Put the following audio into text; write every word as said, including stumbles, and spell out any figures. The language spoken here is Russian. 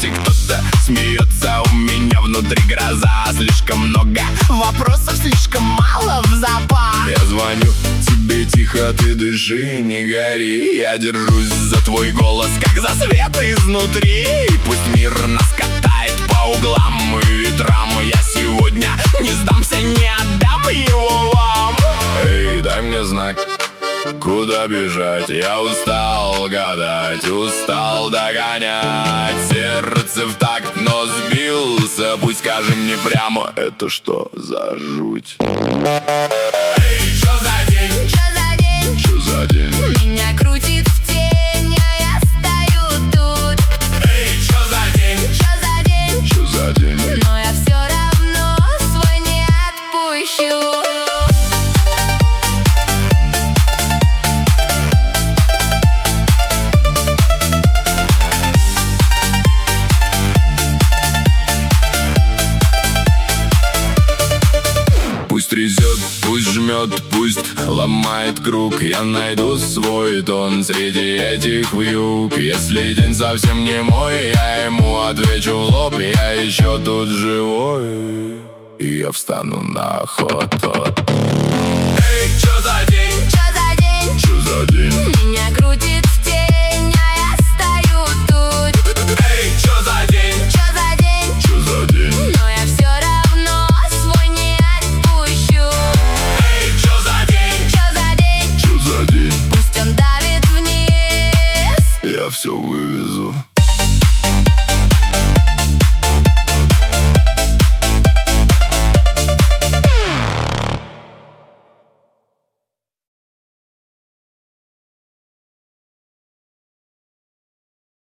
иначе кто-то смеется. У меня внутри гроза, слишком много вопросов, слишком мало в запас. Я звоню тебе тихо, ты дыши, не гори. Я держусь за твой голос, как за свет изнутри. И пусть мир нас катает по углам и ветрам, я сегодня не сдамся, не отдам его вам. Эй, дай мне знак, куда бежать? Я устал гадать, устал догонять. Сердце в такт, но сбился. Пусть скажи мне прямо, это что за жуть? Эй, что за день? Чё за день? Что за день? Меня крутит в тень, а я стою тут. Эй, что за день? Чё за день? Что за день? Но я все равно свой не отпущу. Пусть трясет, пусть жмет, пусть ломает круг. Я найду свой тон среди этих вьюг. Если день совсем не мой, я ему отвечу в лоб: я еще тут живой, и я встану на охоту. Эй, чё за день?